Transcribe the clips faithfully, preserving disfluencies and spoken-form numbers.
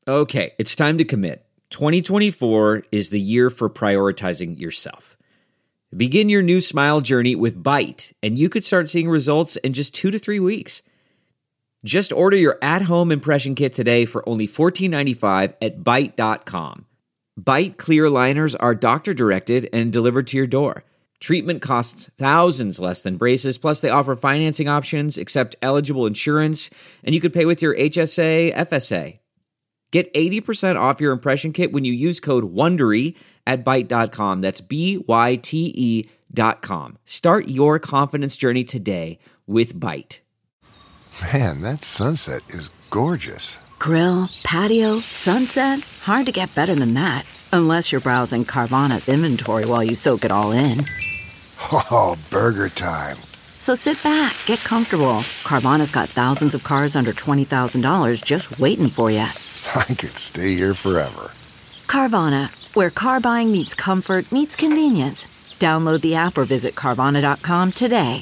Okay, it's time to commit. twenty twenty-four is the year for prioritizing yourself. Begin your new smile journey with Byte, and you could start seeing results in just two to three weeks. Just order your at-home impression kit today for only fourteen ninety-five at byte dot com. Byte clear aligners are doctor-directed and delivered to your door. Treatment costs thousands less than braces, plus they offer financing options, accept eligible insurance, and you could pay with your H S A, F S A. Get eighty percent off your impression kit when you use code WONDERY at byte dot com. That's B Y T E dot com. Start your confidence journey today with Byte. Man, that sunset is gorgeous. Grill, patio, sunset. Hard to get better than that. Unless you're browsing Carvana's inventory while you soak it all in. Oh, burger time. So sit back, get comfortable. Carvana's got thousands of cars under twenty thousand dollars just waiting for you. I could stay here forever. Carvana, where car buying meets comfort, meets convenience. Download the app or visit Carvana dot com today.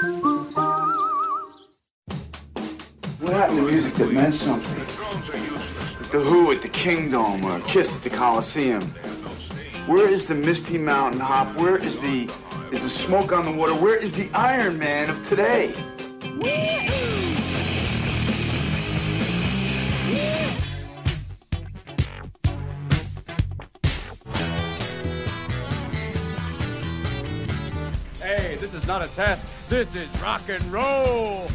What happened to music that meant something? The Who at the Kingdom or Kiss at the Coliseum. Where is the Misty Mountain Hop? Where is the is the Smoke on the Water? Where is the Iron Man of today? Hey, this is not a test. This is rock and roll.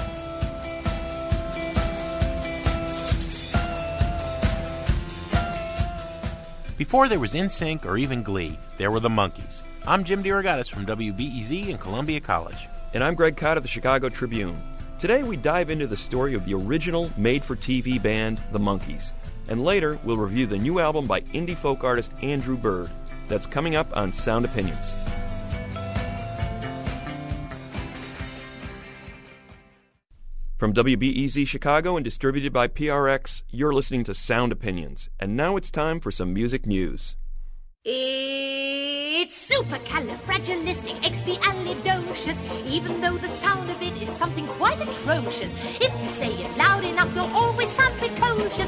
Before there was N Sync or even Glee, there were the Monkees. I'm Jim DeRogatis from W B E Z and Columbia College. And I'm Greg Cott of the Chicago Tribune. Today we dive into the story of the original made-for-T V band, the Monkees. And later we'll review the new album by indie folk artist Andrew Bird. That's coming up on Sound Opinions. From W B E Z Chicago and distributed by P R X, you're listening to Sound Opinions. And now it's time for some music news. It's supercalifragilisticexpialidocious, even though the sound of it is something quite atrocious. If you say it loud enough, you'll always sound precocious.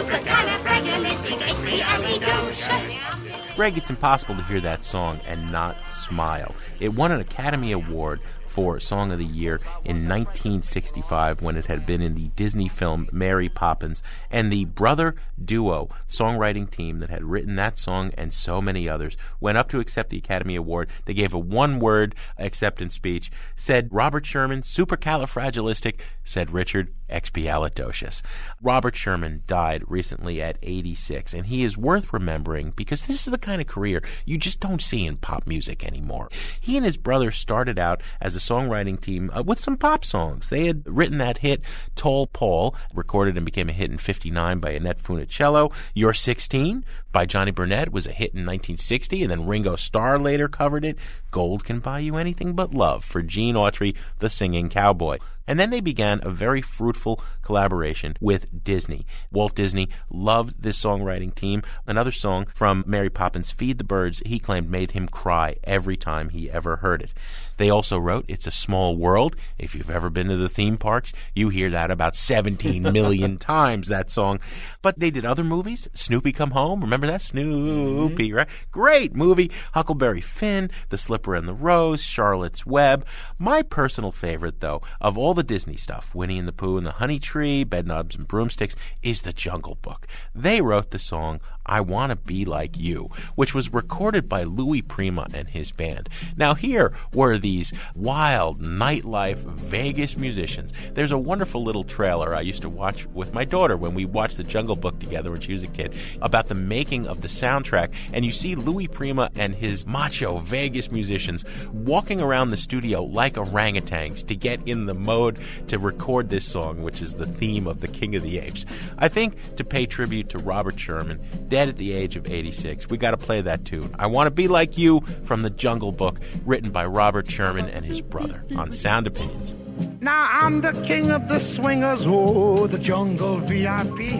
Supercalifragilisticexpialidocious. Greg, it's impossible to hear that song and not smile. It won an Academy Award for Song of the Year in nineteen sixty-five when it had been in the Disney film Mary Poppins, and the brother duo songwriting team that had written that song and so many others went up to accept the Academy Award. They gave a one-word acceptance speech, said Robert Sherman, supercalifragilistic, said Richard, expialidocious. Robert Sherman died recently at eighty-six, and he is worth remembering because this is the kind of career you just don't see in pop music anymore. He and his brother started out as a songwriting team uh, with some pop songs. They had written that hit Tall Paul, recorded and became a hit in fifty-nine by Annette Funicello. You're sixteen by Johnny Burnett was a hit in nineteen sixty, and then Ringo Starr later covered it. Gold Can Buy You Anything But Love for Gene Autry, the singing cowboy. And then they began a very fruitful collaboration with Disney. Walt Disney loved this songwriting team. Another song from Mary Poppins, Feed the Birds, he claimed made him cry every time he ever heard it. They also wrote It's a Small World. If you've ever been to the theme parks, you hear that about seventeen million times, that song. But they did other movies. Snoopy Come Home. Remember that? Snoopy, mm-hmm. Right? Great movie. Huckleberry Finn, The Slipper and the Rose, Charlotte's Web. My personal favorite, though, of all the Disney stuff, Winnie and the Pooh and the Honey Tree, Bedknobs and Broomsticks, is The Jungle Book. They wrote the song I Want to Be Like You, which was recorded by Louis Prima and his band. Now here were these wild nightlife Vegas musicians. There's a wonderful little trailer I used to watch with my daughter when we watched The Jungle Book together when she was a kid about the making of the soundtrack, and you see Louis Prima and his macho Vegas musicians walking around the studio like orangutans to get in the mode to record this song, which is the theme of The King of the Apes. I think to pay tribute to Robert Sherman, dead at the age of eighty-six, we got to play that tune. I Want to Be Like You from The Jungle Book, written by Robert Sherman and his brother on Sound Opinions. Now I'm the king of the swingers, oh, the jungle V I P.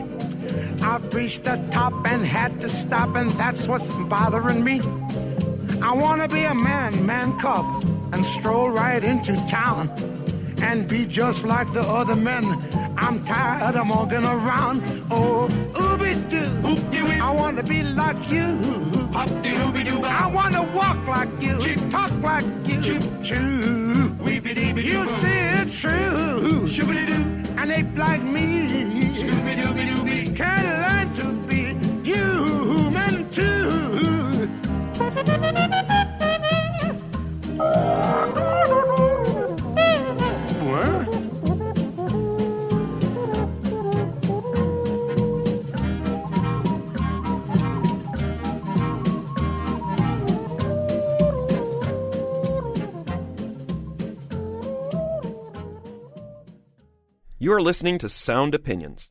I've reached the top and had to stop, and that's what's bothering me. I want to be a man, man cub, and stroll right into town and be just like the other men. I'm tired of walking around. Oh, ooby do. I want to be like you. I want to walk like you. Talk like you. True. You say it's true. And ape like me can learn to be human too. What? You are listening to Sound Opinions.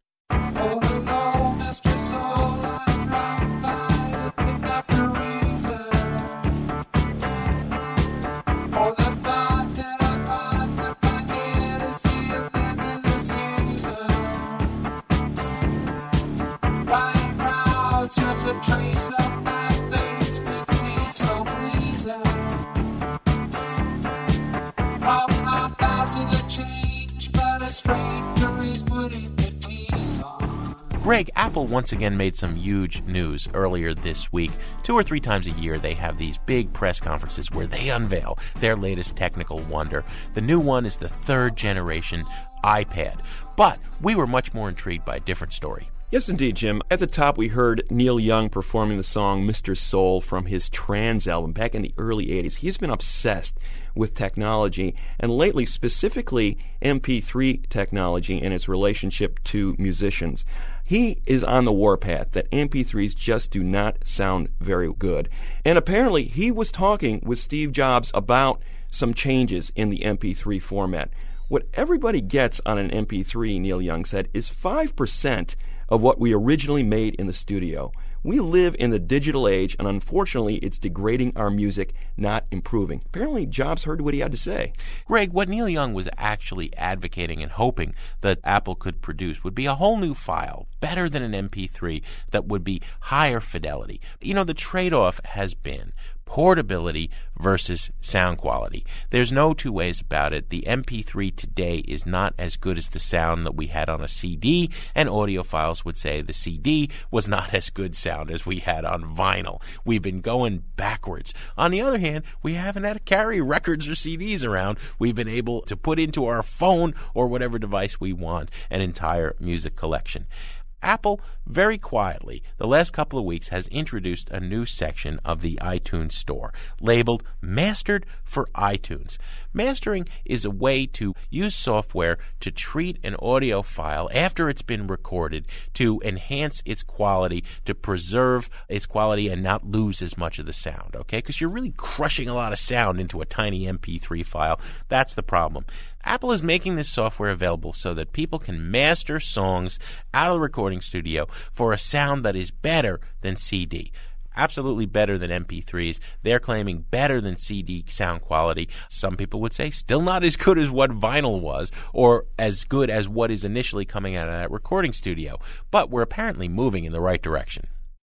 Greg, Apple once again made some huge news earlier this week. Two or three times a year, they have these big press conferences where they unveil their latest technical wonder. The new one is the third generation iPad. But we were much more intrigued by a different story. Yes, indeed, Jim. At the top, we heard Neil Young performing the song Mister Soul from his Trans album back in the early eighties. He's been obsessed with technology, and lately, specifically M P three technology and its relationship to musicians. He is on the warpath that M P threes just do not sound very good. And apparently, he was talking with Steve Jobs about some changes in the M P three format. What everybody gets on an M P three, Neil Young said, is five percent of what we originally made in the studio. We live in the digital age, and unfortunately, it's degrading our music, not improving. Apparently, Jobs heard what he had to say. Greg, what Neil Young was actually advocating and hoping that Apple could produce would be a whole new file, better than an M P three, that would be higher fidelity. You know, the trade-off has been portability versus sound quality. There's no two ways about it. The M P three today is not as good as the sound that we had on a C D, and audiophiles would say the C D was not as good sound as we had on vinyl. We've been going backwards. On the other hand, we haven't had to carry records or C Ds around. We've been able to put into our phone or whatever device we want an entire music collection. Apple, very quietly, the last couple of weeks has introduced a new section of the iTunes Store labeled Mastered for iTunes. Mastering is a way to use software to treat an audio file after it's been recorded to enhance its quality, to preserve its quality and not lose as much of the sound, okay? Because you're really crushing a lot of sound into a tiny M P three file. That's the problem. Apple is making this software available so that people can master songs out of the recording studio for a sound that is better than C D. Absolutely better than M P threes. They're claiming better than C D sound quality. Some people would say still not as good as what vinyl was, or as good as what is initially coming out of that recording studio. But we're apparently moving in the right direction.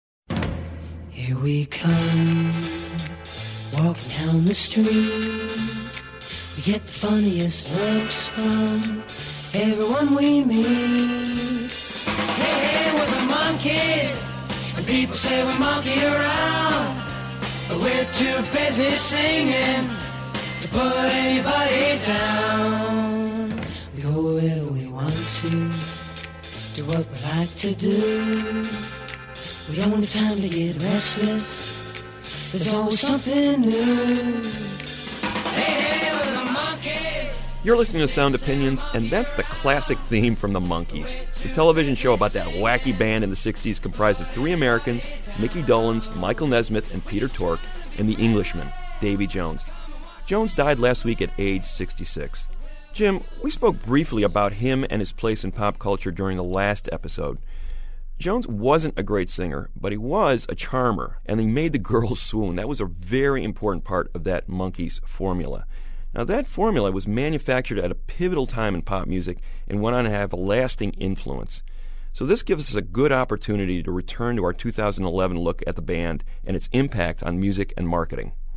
Here we come, walking down the street. We get the funniest looks from everyone we meet. Hey, hey, we're the monkeys, and people say we monkey around, but we're too busy singing to put anybody down. We go wherever we want to, do what we like to do. We don't have time to get restless, there's always something new. Hey, hey, we're the monkeys. You're listening to Sound Opinions, and that's the classic theme from the Monkees, the television show about that wacky band in the sixties comprised of three Americans, Mickey Dolenz, Michael Nesmith, and Peter Tork, and the Englishman, Davy Jones. Jones died last week at age sixty-six. Jim, we spoke briefly about him and his place in pop culture during the last episode. Jones wasn't a great singer, but he was a charmer, and he made the girls swoon. That was a very important part of that Monkees formula. Now, that formula was manufactured at a pivotal time in pop music and went on to have a lasting influence. So this gives us a good opportunity to return to our two thousand eleven look at the band and its impact on music and marketing.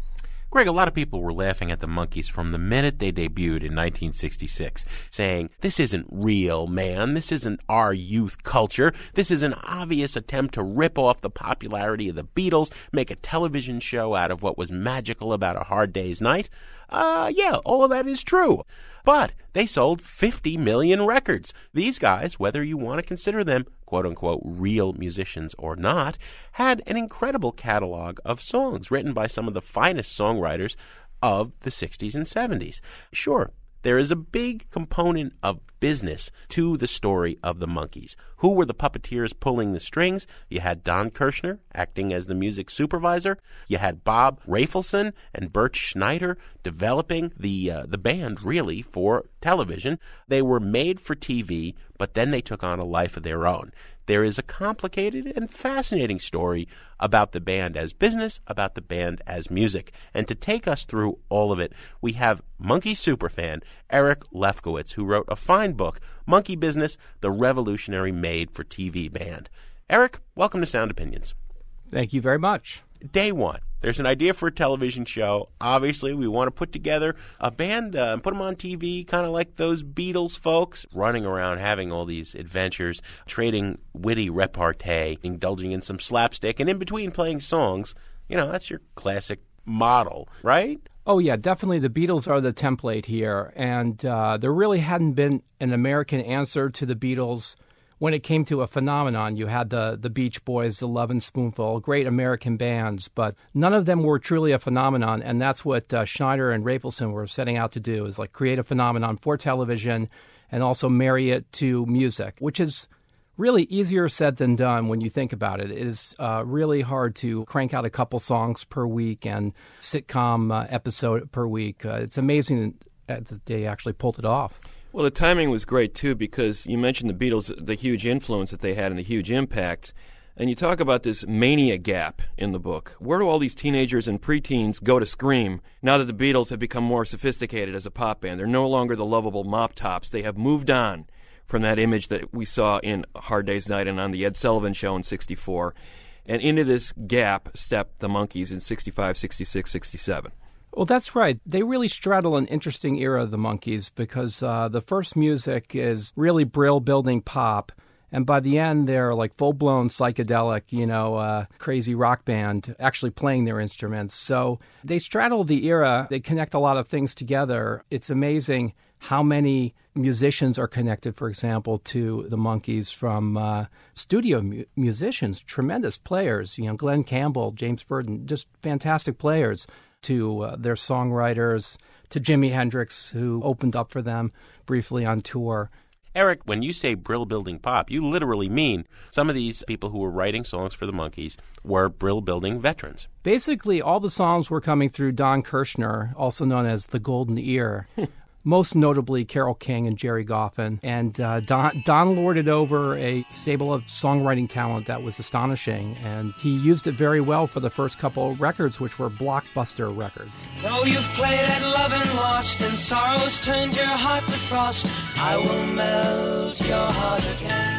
Greg, a lot of people were laughing at the Monkees from the minute they debuted in nineteen sixty-six, saying, this isn't real, man. This isn't our youth culture. This is an obvious attempt to rip off the popularity of the Beatles, make a television show out of what was magical about A Hard Day's Night. Uh, yeah, all of that is true. But they sold fifty million records. These guys, whether you want to consider them quote-unquote real musicians or not, had an incredible catalog of songs written by some of the finest songwriters of the sixties and seventies. Sure, there is a big component of business to the story of the Monkees. Who were the puppeteers pulling the strings? You had Don Kirshner acting as the music supervisor. You had Bob Rafelson and Bert Schneider developing the uh, the band, really, for television. They were made for T V, but then they took on a life of their own. There is a complicated and fascinating story about the band as business, about the band as music. And to take us through all of it, we have Monkee superfan Eric Lefkowitz, who wrote a fine book, Monkee Business, the revolutionary made-for-T V band. Eric, welcome to Sound Opinions. Thank you very much. Day one. There's an idea for a television show. Obviously, we want to put together a band uh, and put them on T V, kind of like those Beatles folks, running around having all these adventures, trading witty repartee, indulging in some slapstick, and in between playing songs. You know, that's your classic model, right? Oh, yeah, definitely the Beatles are the template here. And uh, there really hadn't been an American answer to the Beatles when it came to a phenomenon. You had the, the Beach Boys, the Lovin' Spoonful, great American bands, but none of them were truly a phenomenon, and that's what uh, Schneider and Rafelson were setting out to do, is like create a phenomenon for television and also marry it to music, which is really easier said than done when you think about it. It is uh, really hard to crank out a couple songs per week and sitcom uh, episode per week. Uh, it's amazing that they actually pulled it off. Well, the timing was great, too, because you mentioned the Beatles, the huge influence that they had and the huge impact. And you talk about this mania gap in the book. Where do all these teenagers and preteens go to scream now that the Beatles have become more sophisticated as a pop band? They're no longer the lovable mop tops. They have moved on from that image that we saw in Hard Day's Night and on the Ed Sullivan Show in sixty-four. And into this gap stepped the Monkees in sixty-five, sixty-six, sixty-seven. Well, that's right. They really straddle an interesting era of the Monkees because uh, the first music is really brill-building pop, and by the end they're like full-blown psychedelic, you know, uh, crazy rock band actually playing their instruments. So they straddle the era. They connect a lot of things together. It's amazing how many musicians are connected, for example, to the Monkees from uh, studio mu- musicians, tremendous players, you know, Glenn Campbell, James Burton, just fantastic players, to uh, their songwriters, to Jimi Hendrix, who opened up for them briefly on tour. Eric, when you say brill-building pop, you literally mean some of these people who were writing songs for the Monkees were brill-building veterans. Basically, all the songs were coming through Don Kirshner, also known as the Golden Ear. Most notably Carole King and Jerry Goffin. And uh, Don, Don lorded over a stable of songwriting talent that was astonishing, and he used it very well for the first couple of records, which were blockbuster records. Though you've played at love and lost, and sorrows turned your heart to frost, I will melt your heart again.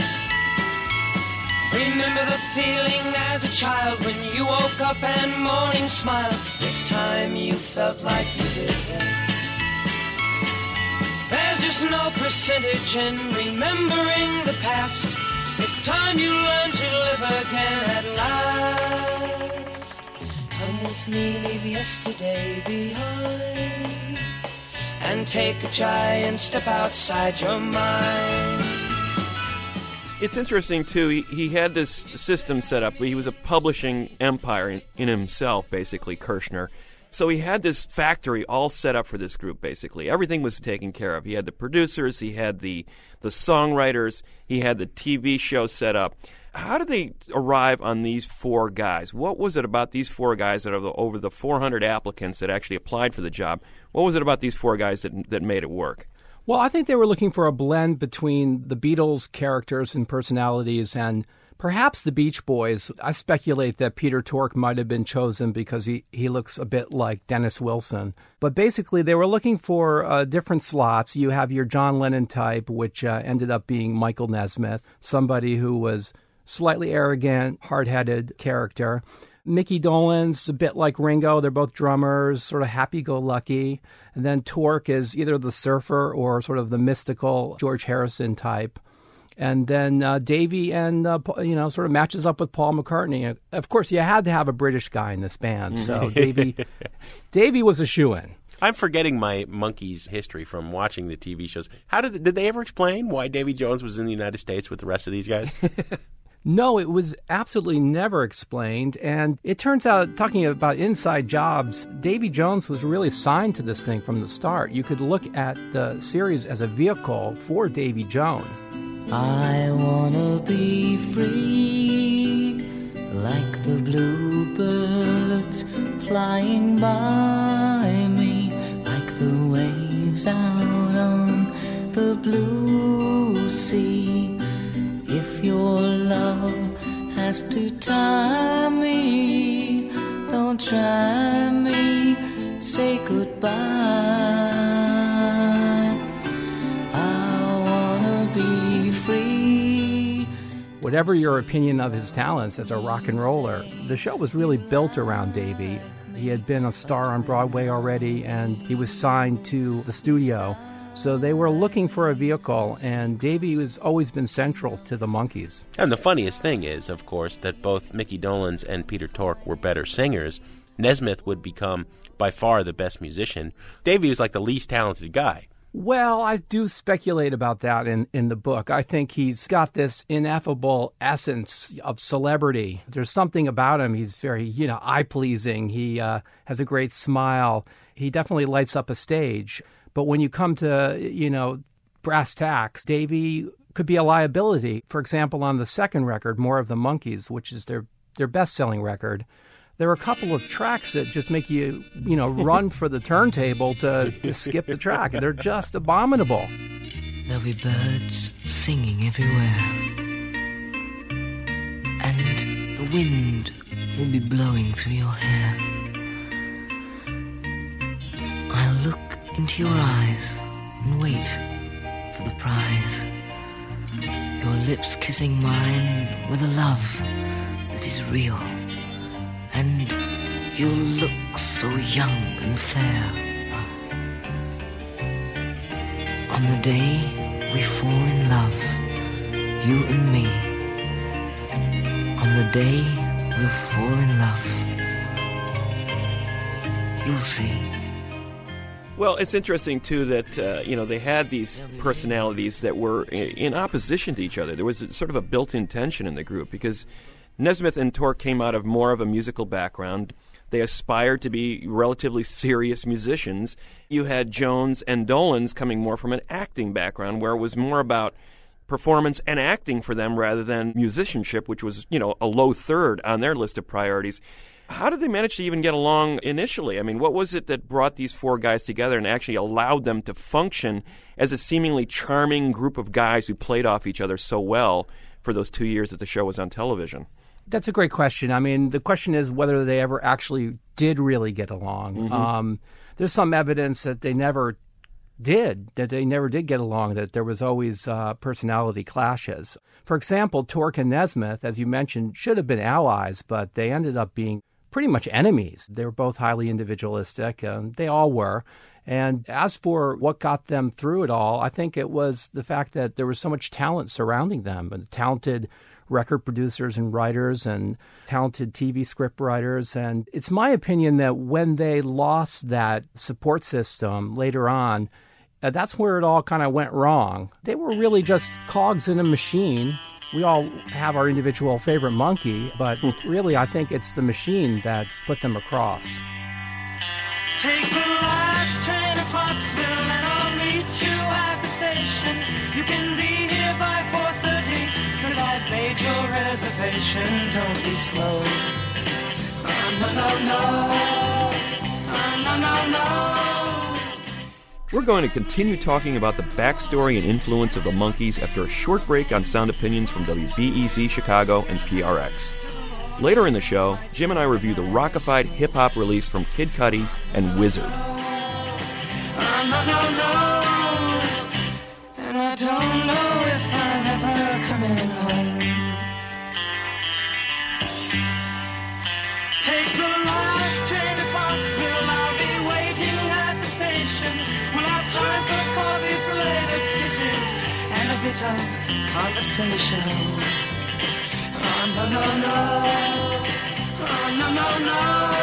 Remember the feeling as a child when you woke up and morning smiled. It's time you felt like you did then. There's just no percentage in remembering the past. It's time you learn to live again at last. Come with me, leave yesterday behind, and take a giant step outside your mind. It's interesting, too. He, he had this system set up. He was a publishing empire in, in himself, basically, Kirshner. So he had this factory all set up for this group, basically. Everything was taken care of. He had the producers, he had the the songwriters, he had the T V show set up. How did they arrive on these four guys? What was it about these four guys that are the, over the four hundred applicants that actually applied for the job? What was it about these four guys that that made it work? Well, I think they were looking for a blend between the Beatles' characters and personalities and perhaps the Beach Boys. I speculate that Peter Tork might have been chosen because he, he looks a bit like Dennis Wilson. But basically, they were looking for uh, different slots. You have your John Lennon type, which uh, ended up being Michael Nesmith, somebody who was slightly arrogant, hard-headed character. Mickey Dolenz, a bit like Ringo. They're both drummers, sort of happy-go-lucky. And then Tork is either the surfer or sort of the mystical George Harrison type. And then uh, Davey and, uh, you know, sort of matches up with Paul McCartney. Of course, you had to have a British guy in this band. So Davey, Davey was a shoo-in. I'm forgetting my Monkees history from watching the T V shows. How did did they ever explain why Davy Jones was in the United States with the rest of these guys? No, it was absolutely never explained. And it turns out, talking about inside jobs, Davy Jones was really signed to this thing from the start. You could look at the series as a vehicle for Davy Jones. I wanna be free, like the bluebirds flying by me, like the waves out on the blue sea. If your love has to tie me, don't try me, say goodbye. I wanna be free. Whatever your opinion of his talents as a rock and roller, the show was really built around Davy. He had been a star on Broadway already, and he was signed to the studio. So they were looking for a vehicle, and Davy has always been central to the Monkees. And the funniest thing is, of course, that both Mickey Dolenz and Peter Tork were better singers. Nesmith would become by far the best musician. Davy was like the least talented guy. Well, I do speculate about that in, in the book. I think he's got this ineffable essence of celebrity. There's something about him. He's very, you know, eye-pleasing. He uh, has a great smile. He definitely lights up a stage. But when you come to, you know, brass tacks, Davy could be a liability. For example, on the second record, More of the Monkees, which is their, their best-selling record, there are a couple of tracks that just make you, you know, run for the turntable to, to skip the track. They're just abominable. There'll be birds singing everywhere, and the wind will be blowing through your hair. I'll look into your eyes and wait for the prize. Your lips kissing mine with a love that is real. And you'll look so young and fair. On the day we fall in love, you and me. On the day we'll fall in love, you'll see. Well, it's interesting, too, that, uh, you know, they had these personalities that were in opposition to each other. There was a, sort of a built-in tension in the group because Nesmith and Tork came out of more of a musical background. They aspired to be relatively serious musicians. You had Jones and Dolenz coming more from an acting background where it was more about performance and acting for them rather than musicianship, which was, you know, a low third on their list of priorities. How did they manage to even get along initially? I mean, what was it that brought these four guys together and actually allowed them to function as a seemingly charming group of guys who played off each other so well for those two years that the show was on television? That's a great question. I mean, the question is whether they ever actually did really get along. Mm-hmm. Um, there's some evidence that they never did, that they never did get along, that there was always uh, personality clashes. For example, Tork and Nesmith, as you mentioned, should have been allies, but they ended up being pretty much enemies. They were both highly individualistic. Um, they all were. And as for what got them through it all, I think it was the fact that there was so much talent surrounding them, and talented record producers and writers and talented T V script writers. And it's my opinion that when they lost that support system later on, uh, that's where it all kind of went wrong. They were really just cogs in a machine. We all have our individual favorite monkey, but really I think it's the machine that put them across. Take the last train to Pottsville and I'll meet you at the station. You can be here by four thirty, cause I've made your reservation. Don't be slow. Oh, no, no, no. Oh, no, no, no. We're going to continue talking about the backstory and influence of the Monkees after a short break on Sound Opinions from W B E Z Chicago and P R X. Later in the show, Jim and I review the rockified hip-hop release from Kid Cudi and Wizard. Oh, no, no, no. And I don't know if I'm ever coming home. point of conversation. Oh, no, no, no. Oh, no, no, no.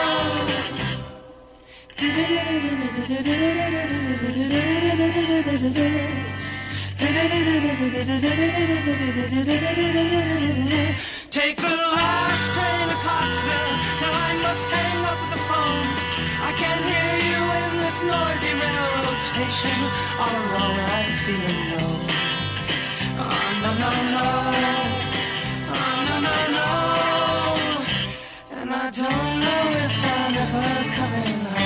Take the last train to Clarksville. Now I must hang up the phone. I can't hear you in this noisy railroad station. All alone I'm feeling low. Oh, no, no, no. Oh, no, no, no. And I don't know if I'm ever coming home.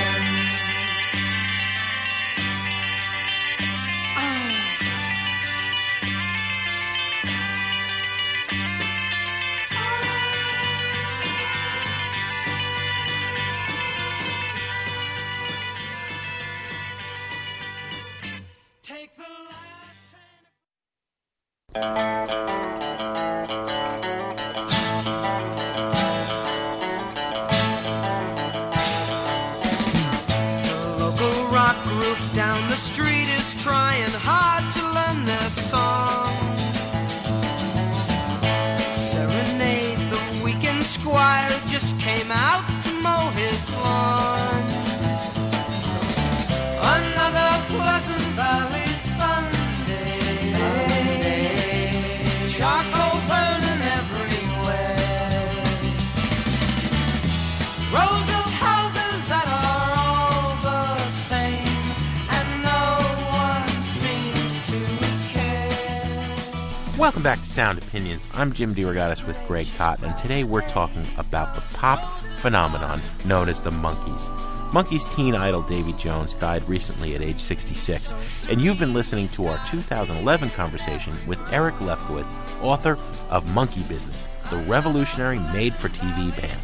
Came out to mow his lawn. Another Pleasant Valley Sunday. Sunday. Charcoal burning everywhere. Rows of houses that are all the same, and no one seems to care. Welcome back to Sound Opinions. I'm Jim DeRogatis with Greg Kot, and today we're talking about the pop phenomenon known as the Monkees. Monkees teen idol Davy Jones died recently at age sixty-six, and you've been listening to our two thousand eleven conversation with Eric Lefkowitz, author of Monkey Business, the revolutionary made-for-T V band.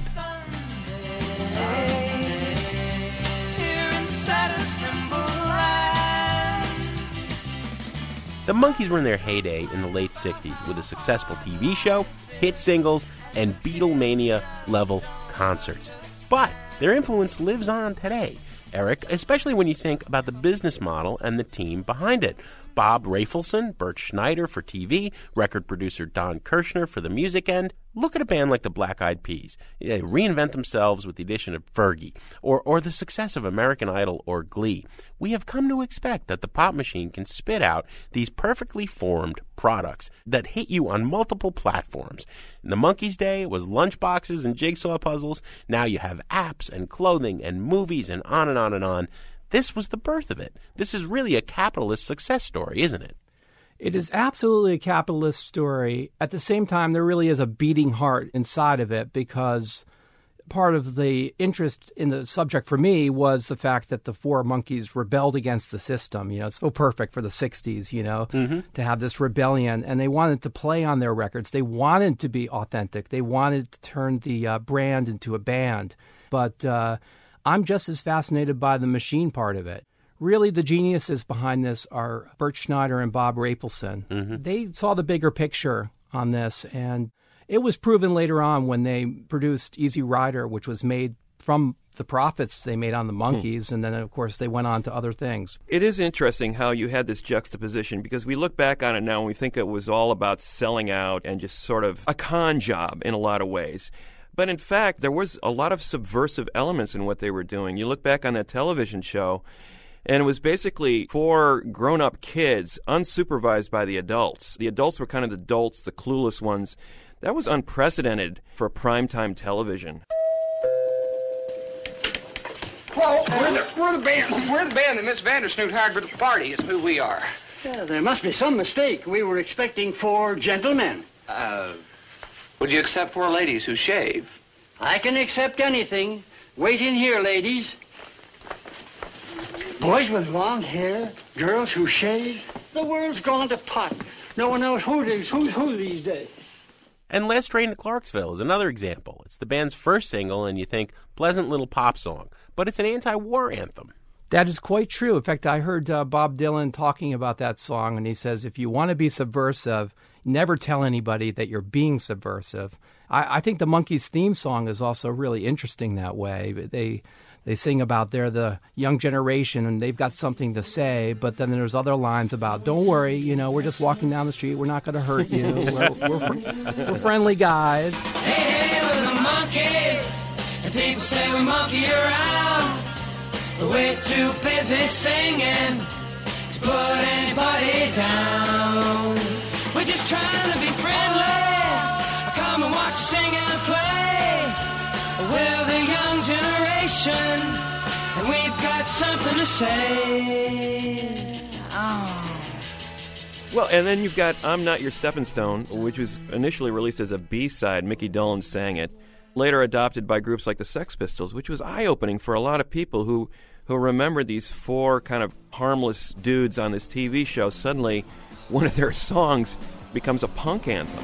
The Monkees were in their heyday in the late sixties with a successful T V show, hit singles, and Beatlemania-level concerts. But their influence lives on today, Eric, especially when you think about the business model and the team behind it. Bob Rafelson, Bert Schneider for T V, record producer Don Kirshner for the music end. Look at a band like the Black Eyed Peas. They reinvent themselves with the addition of Fergie, or, or the success of American Idol or Glee. We have come to expect that the pop machine can spit out these perfectly formed products that hit you on multiple platforms. In the Monkees' day, it was lunchboxes and jigsaw puzzles. Now you have apps and clothing and movies and on and on and on. This was the birth of it. This is really a capitalist success story, isn't it? It is absolutely a capitalist story. At the same time, there really is a beating heart inside of it, because part of the interest in the subject for me was the fact that the four Monkees rebelled against the system. You know, it's so perfect for the sixties, you know, mm-hmm. to have this rebellion. And they wanted to play on their records. They wanted to be authentic. They wanted to turn the uh, brand into a band. But uh, I'm just as fascinated by the machine part of it. Really, the geniuses behind this are Bert Schneider and Bob Rafelson. Mm-hmm. They saw the bigger picture on this, and it was proven later on when they produced Easy Rider, which was made from the profits they made on the Monkees, hmm. and then, of course, they went on to other things. It is interesting how you had this juxtaposition, because we look back on it now and we think it was all about selling out and just sort of a con job in a lot of ways. But in fact, there was a lot of subversive elements in what they were doing. You look back on that television show, and it was basically four grown-up kids unsupervised by the adults. The adults were kind of the dolts, the clueless ones. That was unprecedented for primetime television. Well, we're the, we're the band. We're the band that Miss Vandersnoot hired for the party is who we are. Yeah, there must be some mistake. We were expecting four gentlemen. Uh, would you accept four ladies who shave? I can accept anything. Wait in here, ladies. Boys with long hair, girls who shave. The world's gone to pot. No one knows who is who's who these days. And Last Train to Clarksville is another example. It's the band's first single, and you think, pleasant little pop song. But it's an anti-war anthem. That is quite true. In fact, I heard uh, Bob Dylan talking about that song, and he says, if you want to be subversive, never tell anybody that you're being subversive. I, I think the Monkees' theme song is also really interesting that way. They... They sing about they're the young generation and they've got something to say, but then there's other lines about, don't worry, you know, we're just walking down the street, we're not going to hurt you, we're, we're, fr- we're friendly guys. Hey, hey, we're the monkeys, and people say we monkey around, but we're too busy singing to put anybody down. We're just trying to be friendly, come and watch us sing and play. We're the young generation, and we've got something to say. Oh. Well, and then you've got I'm Not Your Stepping Stone, which was initially released as a B-side. Mickey Dolenz sang it. Later adopted by groups like the Sex Pistols, which was eye-opening for a lot of people who, who remembered these four kind of harmless dudes on this T V show. Suddenly, one of their songs becomes a punk anthem.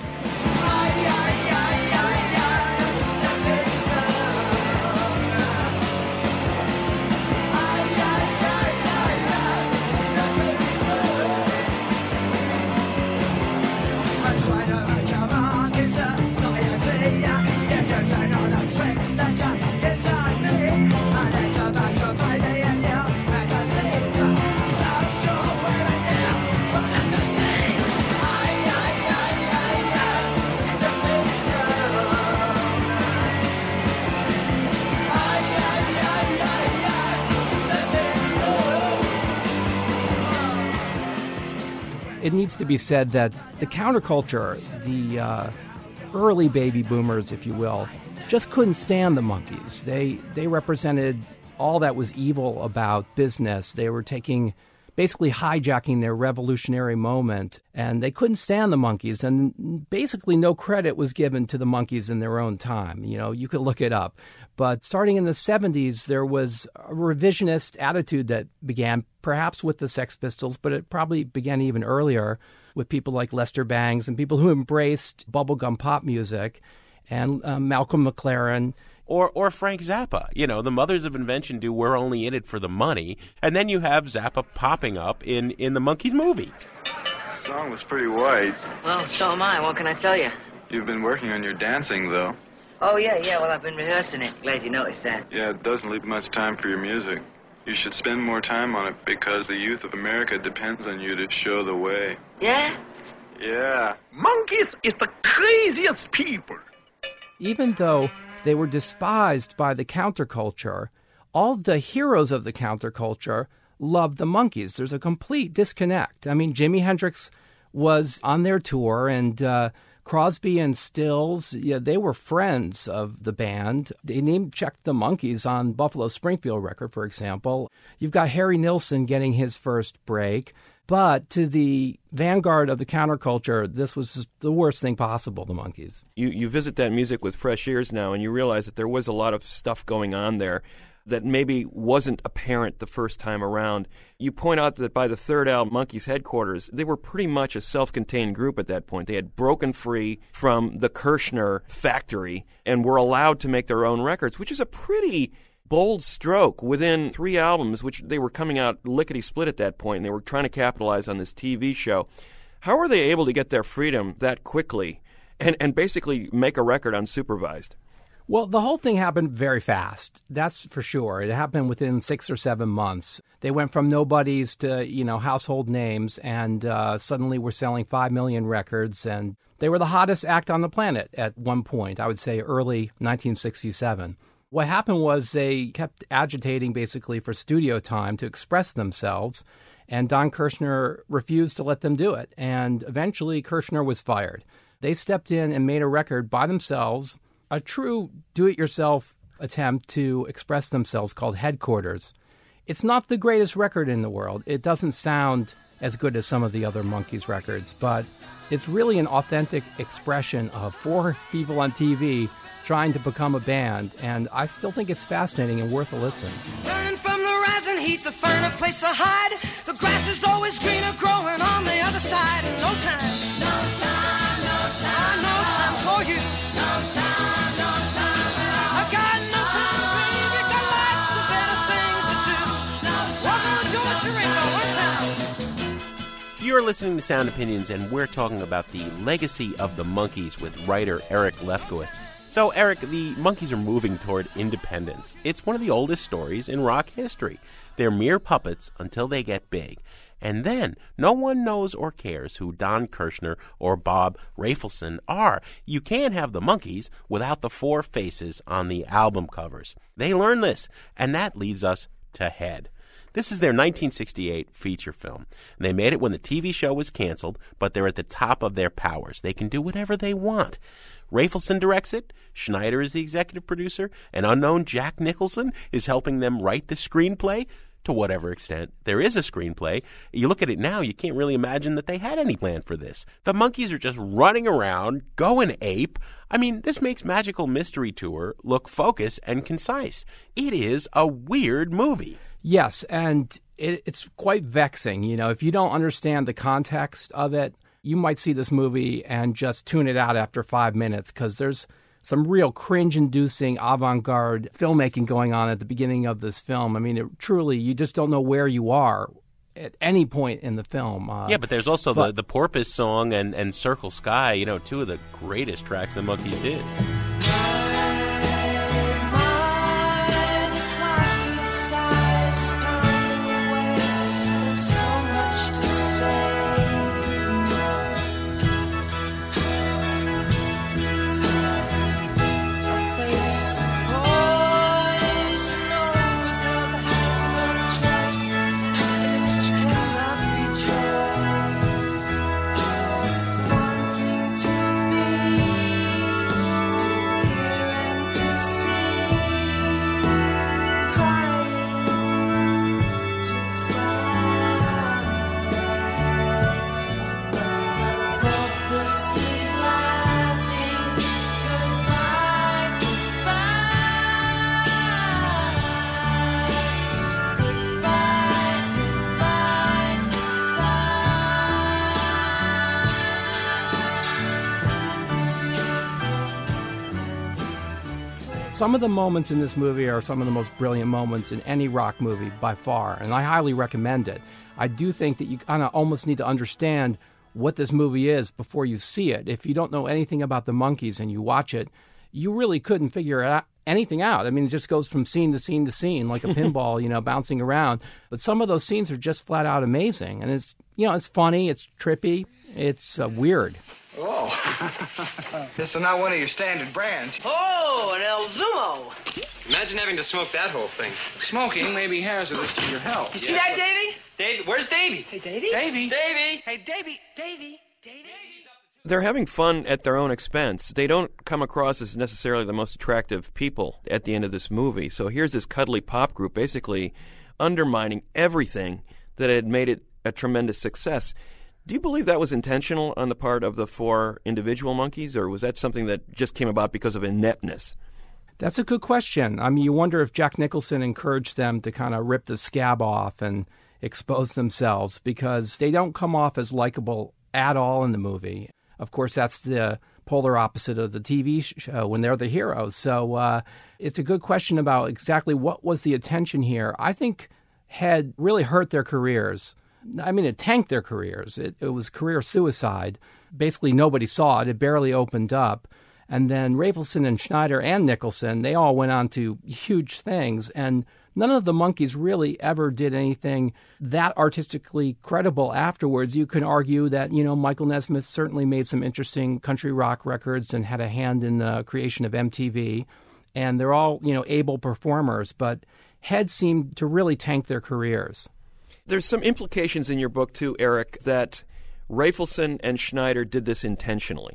It needs to be said that the counterculture, the uh, early baby boomers, if you will, just couldn't stand the Monkees. They they represented all that was evil about business. They were taking, basically hijacking their revolutionary moment, and they couldn't stand the Monkees. And basically no credit was given to the Monkees in their own time. You know, you could look it up. But starting in the seventies, there was a revisionist attitude that began perhaps with the Sex Pistols, but it probably began even earlier with people like Lester Bangs and people who embraced bubblegum pop music, and um, Malcolm McLaren. Or or Frank Zappa. You know, the mothers of invention do We're Only in It for the Money, and then you have Zappa popping up in, in the Monkees movie. The song was pretty white. Well, so am I. What can I tell you? You've been working on your dancing, though. Oh, yeah, yeah. Well, I've been rehearsing it. Glad you noticed that. Yeah, it doesn't leave much time for your music. You should spend more time on it because the youth of America depends on you to show the way. Yeah? Yeah. Monkees is the craziest people. Even though they were despised by the counterculture, all the heroes of the counterculture loved the Monkees. There's a complete disconnect. I mean, Jimi Hendrix was on their tour, and uh, Crosby and Stills, yeah, they were friends of the band. They name-checked the Monkees on Buffalo Springfield record, for example. You've got Harry Nilsson getting his first break. But to the vanguard of the counterculture, this was the worst thing possible, the Monkees. You you visit that music with fresh ears now, and you realize that there was a lot of stuff going on there that maybe wasn't apparent the first time around. You point out that by the third album, Monkees Headquarters, they were pretty much a self-contained group at that point. They had broken free from the Kirshner factory and were allowed to make their own records, which is a pretty bold stroke within three albums, which they were coming out lickety-split at that point, and they were trying to capitalize on this T V show. How were they able to get their freedom that quickly and, and basically make a record unsupervised? Well, the whole thing happened very fast. That's for sure. It happened within six or seven months. They went from nobodies to, you know, household names, and uh, suddenly were selling five million records, and they were the hottest act on the planet at one point, I would say early nineteen sixty-seven. What happened was they kept agitating basically for studio time to express themselves, and Don Kirshner refused to let them do it. And eventually Kirshner was fired. They stepped in and made a record by themselves, a true do-it-yourself attempt to express themselves called Headquarters. It's not the greatest record in the world. It doesn't sound as good as some of the other Monkees records, but it's really an authentic expression of four people on T V trying to become a band, and I still think it's fascinating and worth a listen. Burning from the rising heat, the furnace a place to hide. The grass is always greener growing on the other side. No time, no time, no time, no time for you. No time, no time at all. I got no time, baby, got lots of better things to do. No time, welcome to Georgia, Ringo, one time. You're listening to Sound Opinions, and we're talking about the legacy of the Monkees with writer Eric Lefkowitz. So, Eric, the Monkees are moving toward independence. It's one of the oldest stories in rock history. They're mere puppets until they get big. And then, no one knows or cares who Don Kirshner or Bob Rafelson are. You can't have the Monkees without the four faces on the album covers. They learn this, and that leads us to Head. This is their nineteen sixty-eight feature film. They made it when the T V show was canceled, but they're at the top of their powers. They can do whatever they want. Rafelson directs it. Schneider is the executive producer. An unknown Jack Nicholson is helping them write the screenplay. To whatever extent there is a screenplay, you look at it now, you can't really imagine that they had any plan for this. The Monkees are just running around, going ape. I mean, this makes Magical Mystery Tour look focused and concise. It is a weird movie. Yes, and it, it's quite vexing. You know, if you don't understand the context of it, you might see this movie and just tune it out after five minutes because there's some real cringe-inducing avant-garde filmmaking going on at the beginning of this film. I mean, it, truly, you just don't know where you are at any point in the film. Uh, yeah, but there's also but, the, the Porpoise song and, and Circle Sky, you know, two of the greatest tracks the Monkees did. Some of the moments in this movie are some of the most brilliant moments in any rock movie by far, and I highly recommend it. I do think that you kind of almost need to understand what this movie is before you see it. If you don't know anything about the Monkees and you watch it, you really couldn't figure it out, anything out. I mean, it just goes from scene to scene to scene like a pinball, you know, bouncing around. But some of those scenes are just flat out amazing, and it's, you know, it's funny, it's trippy, it's uh, weird. Oh, this is not one of your standard brands. Oh, an El Zumo. Imagine having to smoke that whole thing. Smoking may be hazardous to your health. You see that, Davy? Davy, where's Davy? Hey, Davy? Davy? Davy? Hey, Davy, Davy, Davy. They're having fun at their own expense. They don't come across as necessarily the most attractive people at the end of this movie. So here's this cuddly pop group basically undermining everything that had made it a tremendous success. Do you believe that was intentional on the part of the four individual Monkees, or was that something that just came about because of ineptness? That's a good question. I mean, you wonder if Jack Nicholson encouraged them to kind of rip the scab off and expose themselves, because they don't come off as likable at all in the movie. Of course, that's the polar opposite of the T V show when they're the heroes. So uh, it's a good question about exactly what was the intention here. I think had really hurt their careers. I mean, it tanked their careers. It, it was career suicide. Basically, nobody saw it. It barely opened up. And then Rafelson and Schneider and Nicholson, they all went on to huge things. And none of the Monkees really ever did anything that artistically credible afterwards. You can argue that, you know, Michael Nesmith certainly made some interesting country rock records and had a hand in the creation of M T V. And they're all, you know, able performers. But Head seemed to really tank their careers. There's some implications in your book, too, Eric, that Rafelson and Schneider did this intentionally.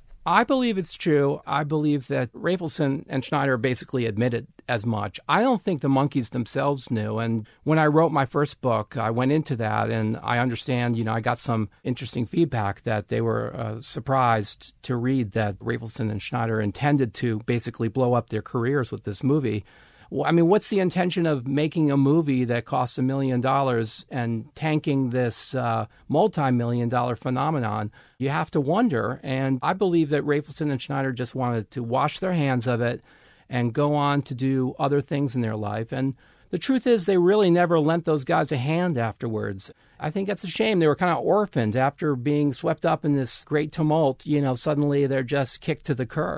I believe it's true. I believe that Rafelson and Schneider basically admitted as much. I don't think the Monkees themselves knew. And when I wrote my first book, I went into that, and I understand, you know, I got some interesting feedback that they were uh, surprised to read that Rafelson and Schneider intended to basically blow up their careers with this movie. Well, I mean, what's the intention of making a movie that costs a million dollars and tanking this uh, multi-million dollar phenomenon? You have to wonder. And I believe that Rafelson and Schneider just wanted to wash their hands of it and go on to do other things in their life. And the truth is, they really never lent those guys a hand afterwards. I think that's a shame. They were kind of orphaned after being swept up in this great tumult. You know, suddenly they're just kicked to the curb.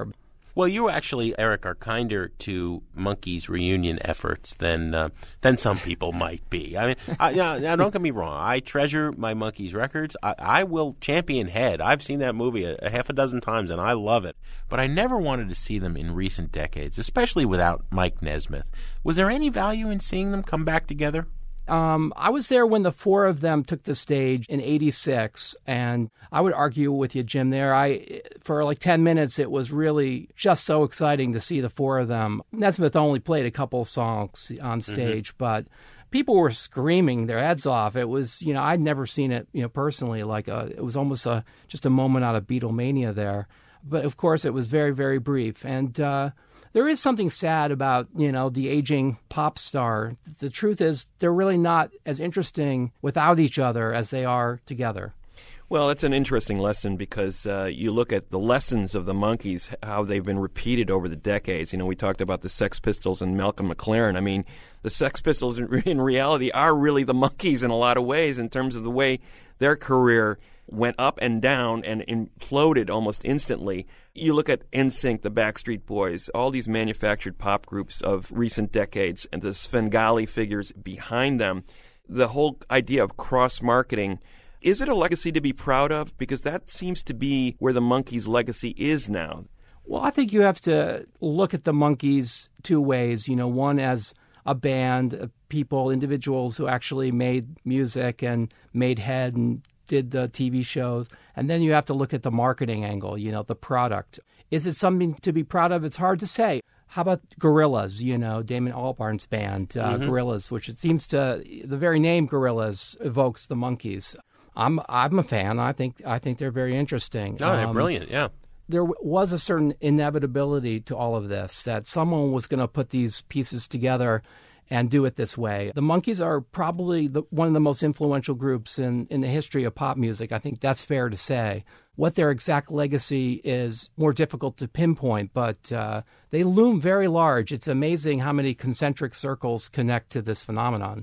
Well, you actually, Eric, are kinder to Monkees reunion efforts than uh, than some people might be. I mean, I, now, now don't get me wrong. I treasure my Monkees records. I, I will champion Head. I've seen that movie a, a half a dozen times, and I love it. But I never wanted to see them in recent decades, especially without Mike Nesmith. Was there any value in seeing them come back together? Um, I was there when the four of them took the stage in eighty-six, and I would argue with you, Jim, there. I for like ten minutes, it was really just so exciting to see the four of them. Nesmith only played a couple songs on stage, mm-hmm. but people were screaming their heads off. It was, you know, I'd never seen it, you know, personally. Like a, it was almost a just a moment out of Beatlemania there. But of course, it was very, very brief. And uh, there is something sad about, you know, the aging pop star. The truth is, they're really not as interesting without each other as they are together. Well, it's an interesting lesson because uh, you look at the lessons of the Monkees, how they've been repeated over the decades. You know, we talked about the Sex Pistols and Malcolm McLaren. I mean, the Sex Pistols in, in reality are really the Monkees in a lot of ways in terms of the way their career went up and down and imploded almost instantly. You look at N Sync, the Backstreet Boys, all these manufactured pop groups of recent decades, and the Svengali figures behind them. The whole idea of cross-marketing, is it a legacy to be proud of? Because that seems to be where the Monkees' legacy is now. Well, I think you have to look at the Monkees two ways. You know, one as a band of people, individuals who actually made music and made Head and did the T V shows. And then you have to look at the marketing angle, you know, the product. Is it something to be proud of? It's hard to say. How about Gorillaz, you know, Damon Albarn's band, uh, mm-hmm. Gorillaz, which it seems to, the very name Gorillaz evokes the Monkees. I'm I'm a fan. I think I think they're very interesting. Oh, they're um, brilliant, yeah. There w- was a certain inevitability to all of this, that someone was going to put these pieces together and do it this way. The Monkees are probably the, one of the most influential groups in, in the history of pop music. I think that's fair to say. What their exact legacy is more difficult to pinpoint, but uh, they loom very large. It's amazing how many concentric circles connect to this phenomenon.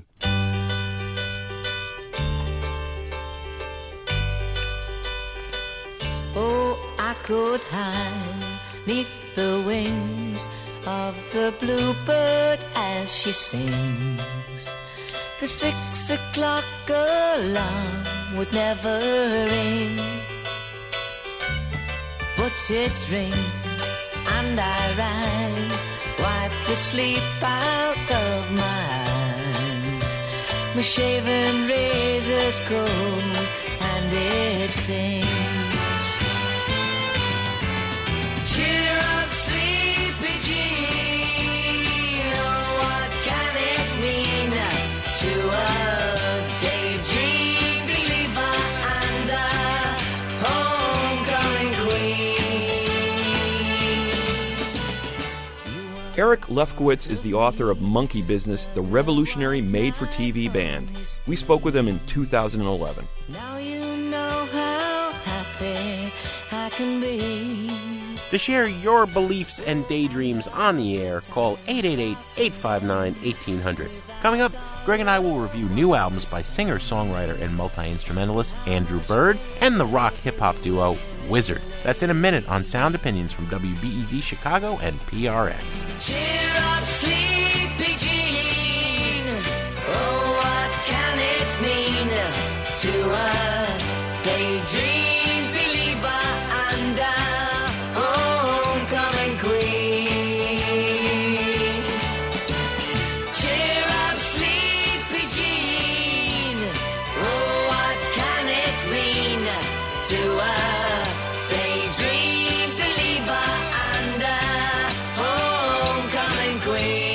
Oh, I could hide neath the wings of the bluebird as she sings. The six o'clock alarm would never ring, but it rings and I rise, wipe the sleep out of my eyes. My shaven razor's cold and it stings. Cheer up, sleepy Jean, oh, what can it mean to a daydream believer and a homecoming queen? Eric Lefkowitz is the author of Monkey Business, the revolutionary made-for-T V band. We spoke with him in two thousand eleven. Now you know how happy I can be. To share your beliefs and daydreams on the air, call eight eight eight, eight five nine, one eight hundred. Coming up, Greg and I will review new albums by singer, songwriter, and multi-instrumentalist Andrew Bird and the rock hip-hop duo Wizard. That's in a minute on Sound Opinions from W B E Z Chicago and P R X. Cheer up, sleepy Jean, oh, what can it mean to a daydream believer and a homecoming queen? Cheer up, sleepy Jean, oh, what can it mean to a daydream believer and a homecoming queen?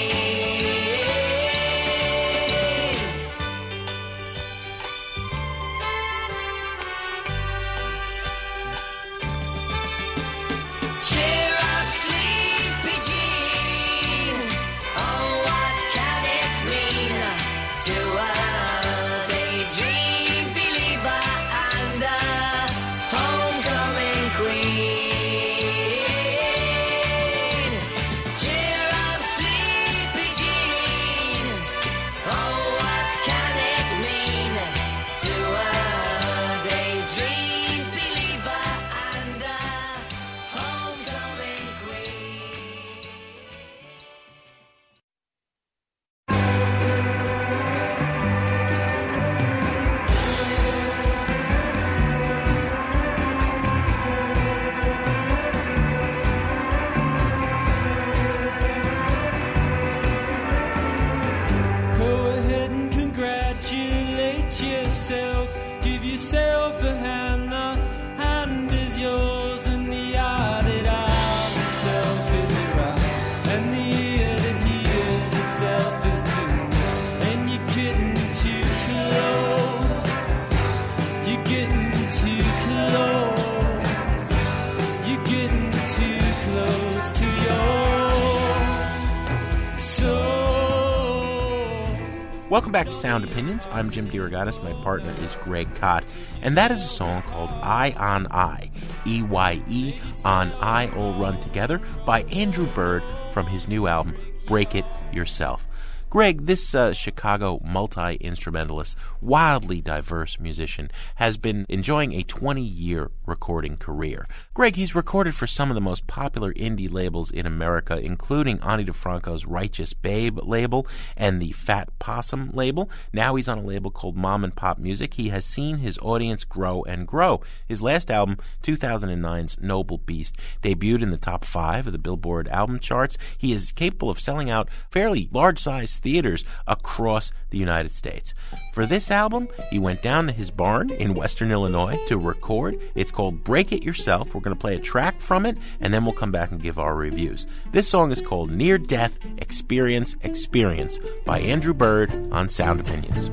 Welcome back to Sound Opinions. I'm Jim DeRogatis. My partner is Greg Kot. And that is a song called Eye on Eye, E Y E on I All Run Together, by Andrew Bird from his new album, Break It Yourself. Greg, this uh, Chicago multi-instrumentalist, wildly diverse musician, has been enjoying a twenty-year recording career. Greg, he's recorded for some of the most popular indie labels in America, including Ani DeFranco's Righteous Babe label and the Fat Possum label. Now he's on a label called Mom and Pop Music. He has seen his audience grow and grow. His last album, two thousand nine's Noble Beast, debuted in the top five of the Billboard album charts. He is capable of selling out fairly large-sized theaters across the United States. For this album, he went down to his barn in Western Illinois to record. It's called Break It Yourself. We're going to play a track from it, and then we'll come back and give our reviews. This song is called Near Death Experience Experience by Andrew Bird on Sound Opinions.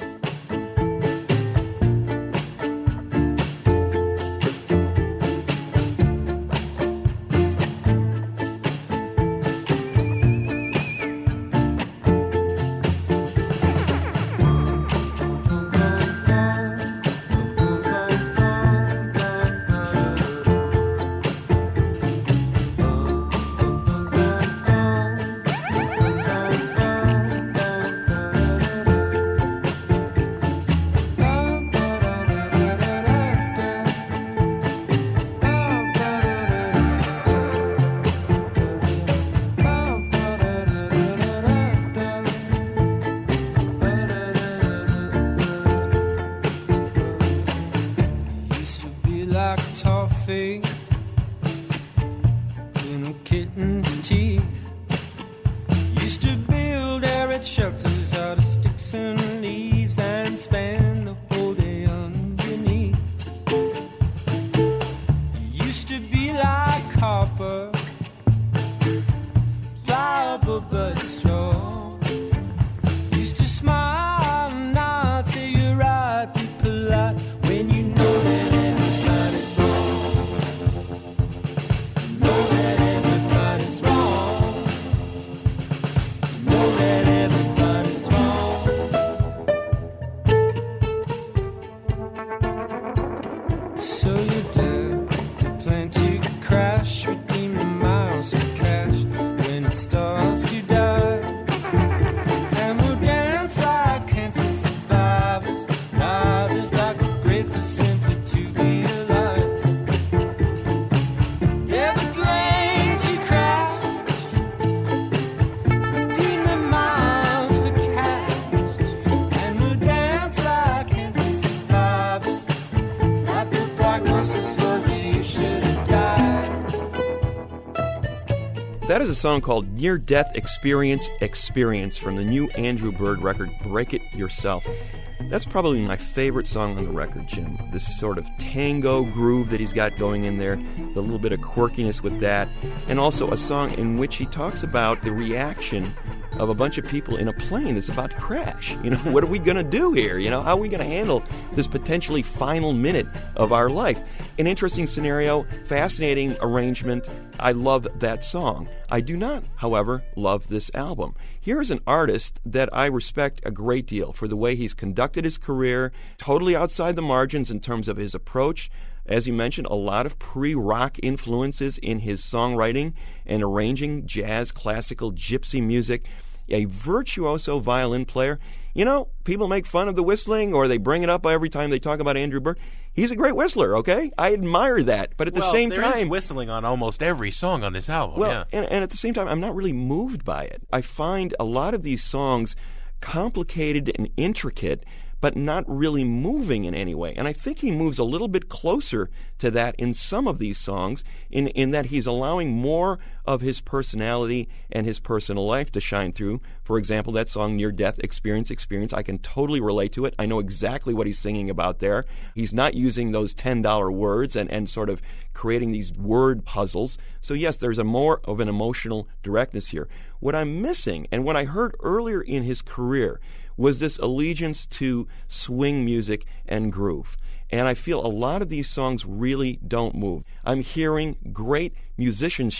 That is a song called Near Death Experience Experience from the new Andrew Bird record, Break It Yourself. That's probably my favorite song on the record, Jim. This sort of tango groove that he's got going in there, the little bit of quirkiness with that, and also a song in which he talks about the reaction of a bunch of people in a plane that's about to crash. You know, what are we going to do here? You know, how are we going to handle this potentially final minute of our life? An interesting scenario, fascinating arrangement. I love that song. I do not, however, love this album. Here is an artist that I respect a great deal for the way he's conducted his career, totally outside the margins in terms of his approach. As you mentioned, a lot of pre-rock influences in his songwriting and arranging jazz, classical, gypsy music. A virtuoso violin player. You know, people make fun of the whistling or they bring it up every time they talk about Andrew Bird. He's a great whistler, okay? I admire that. But at the well, same there time... there is whistling on almost every song on this album. Well, yeah. and, and at the same time, I'm not really moved by it. I find a lot of these songs complicated and intricate, but not really moving in any way. And I think he moves a little bit closer to that in some of these songs, in, in that he's allowing more of his personality and his personal life to shine through. For example, that song, Near Death Experience Experience, I can totally relate to it. I know exactly what he's singing about there. He's not using those ten dollar words and, and sort of creating these word puzzles. So yes, there's a more of an emotional directness here. What I'm missing, and what I heard earlier in his career, was this allegiance to swing music and groove. And I feel a lot of these songs really don't move. I'm hearing great musicianship,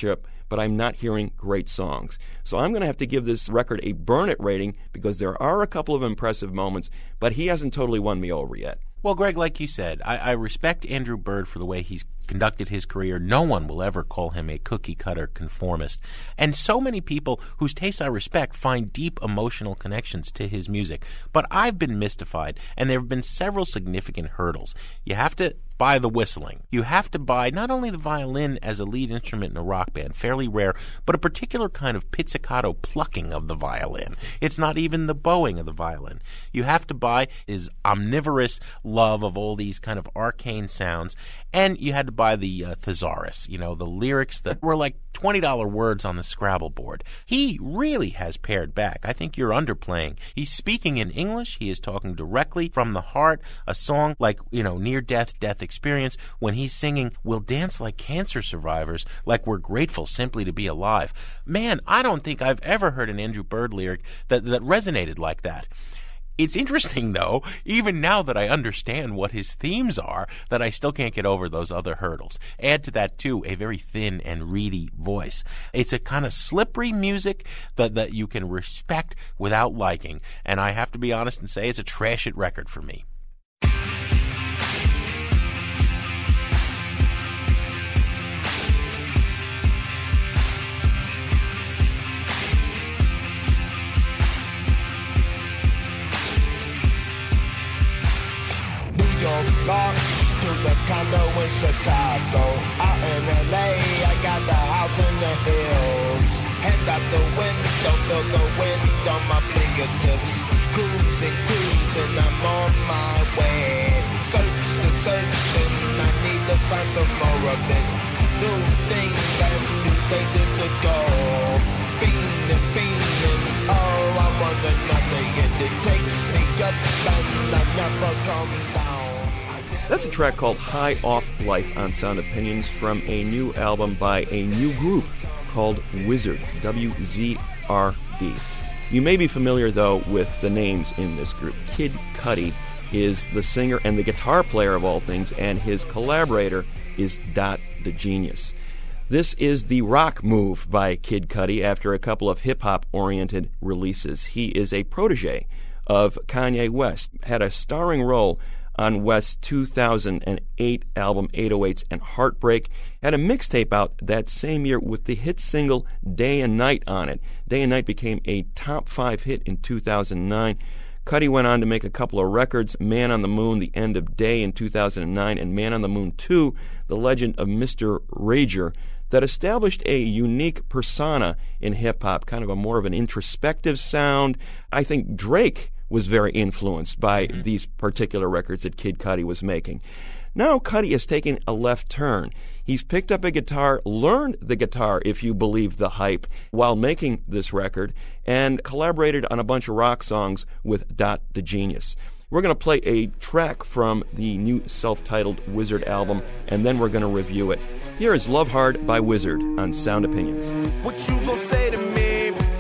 but I'm not hearing great songs. So I'm going to have to give this record a burn it rating because there are a couple of impressive moments, but he hasn't totally won me over yet. Well, Greg, like you said, I, I respect Andrew Bird for the way he's conducted his career. No one will ever call him a cookie-cutter conformist. And so many people whose taste I respect find deep emotional connections to his music. But I've been mystified, and there have been several significant hurdles. You have to buy the whistling. You have to buy not only the violin as a lead instrument in a rock band, fairly rare, but a particular kind of pizzicato plucking of the violin. It's not even the bowing of the violin. You have to buy his omnivorous love of all these kind of arcane sounds, and you had to buy the uh, thesaurus, you know, the lyrics that were like twenty dollar words on the Scrabble board. He really has pared back. I think you're underplaying. He's speaking in English. He is talking directly from the heart. A song like, you know, Near Death, Death Experience, when he's singing, we'll dance like cancer survivors, like we're grateful simply to be alive. Man, I don't think I've ever heard an Andrew Bird lyric that, that resonated like that. It's interesting, though, even now that I understand what his themes are, that I still can't get over those other hurdles. Add to that, too, a very thin and reedy voice. It's a kind of slippery music that, that you can respect without liking, and I have to be honest and say it's a trash it record for me. York to the condo in Chicago. Out in L A, I got the house in the hills. Hand out the window, feel the wind on my fingertips. Cruising, cruising, I'm on my way. Searching, searching, I need to find some more of it. New things and new places to go. Feeling, feeling, oh, I want another. And it takes me up and I never come down. That's a track called High Off Life on Sound Opinions from a new album by a new group called Wizzard, W Z R D. You may be familiar, though, with the names in this group. Kid Cudi is the singer and the guitar player of all things, and his collaborator is Dot the Genius. This is the rock move by Kid Cudi after a couple of hip-hop-oriented releases. He is a protege of Kanye West, had a starring role on West's two thousand eight album eight oh eights and Heartbreak, had a mixtape out that same year with the hit single Day and Night on it. Day and Night became a top five hit in two thousand nine. Cudi went on to make a couple of records, Man on the Moon, The End of Day in two thousand nine, and Man on the Moon two, The Legend of Mister Rager, that established a unique persona in hip-hop, kind of a more of an introspective sound. I think Drake was very influenced by mm-hmm. these particular records that Kid Cudi was making. Now Cudi has taken a left turn. He's picked up a guitar, learned the guitar, if you believe the hype, while making this record, and collaborated on a bunch of rock songs with Dot the Genius. We're going to play a track from the new self-titled Wizzard album, and then we're going to review it. Here is Love Hard by Wizzard on Sound Opinions. What you gonna say to me?